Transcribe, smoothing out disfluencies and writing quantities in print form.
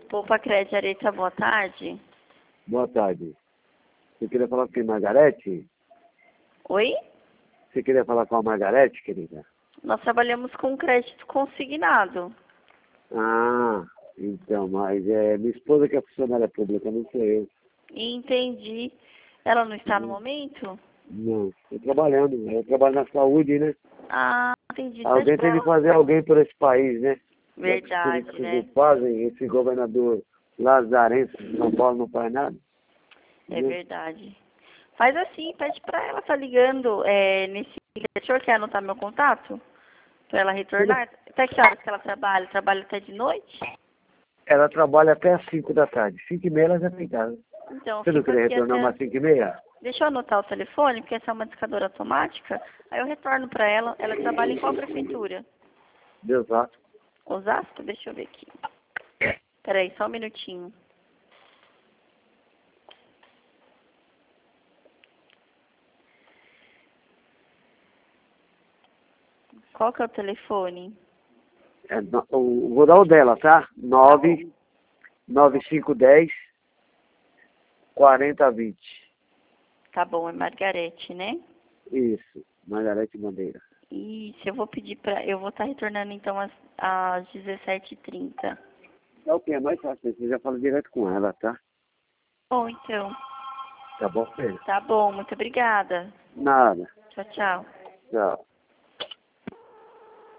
Poupa Crédito Areia, boa tarde. Boa tarde. Você queria falar com a Margarete? Oi? Você queria falar com a Margarete, querida? Nós trabalhamos com crédito consignado. Ah, então, mas minha esposa que é funcionária pública, não sou eu. Entendi. Ela não está no momento? Não, estou trabalhando. Eu trabalho na saúde, né? Ah, entendi. Alguém tem de fazer alguém por esse país, né? Verdade, Os né? políticos fazem, esse governador Lazarense de São Paulo não faz nada. É né? verdade. Faz assim, pede pra ela, tá ligando nesse... O senhor quer anotar meu contato? Pra ela retornar? Até que horas que ela trabalha? Trabalha até de noite? Ela trabalha até às 5 da tarde. 5h30 ela já tem casa. Então, Você não fica queria aqui retornar até... umas 5h30? Deixa eu anotar o telefone, porque essa é uma discadora automática. Aí eu retorno pra ela. Ela trabalha em qual prefeitura? Deus lá. Osasco? Deixa eu ver aqui. Peraí, só um minutinho. Qual que é o telefone? Vou dar o dela, tá? 9510 4020. Tá bom, é Margarete, né? Isso, Margarete Bandeira. Isso, eu vou pedir pra... Eu vou estar retornando então às 17h30. É o que? É mais fácil, você já fala direto com ela, tá? Bom, então. Tá bom, filho? Tá bom, muito obrigada. Nada. Tchau, tchau. Tchau.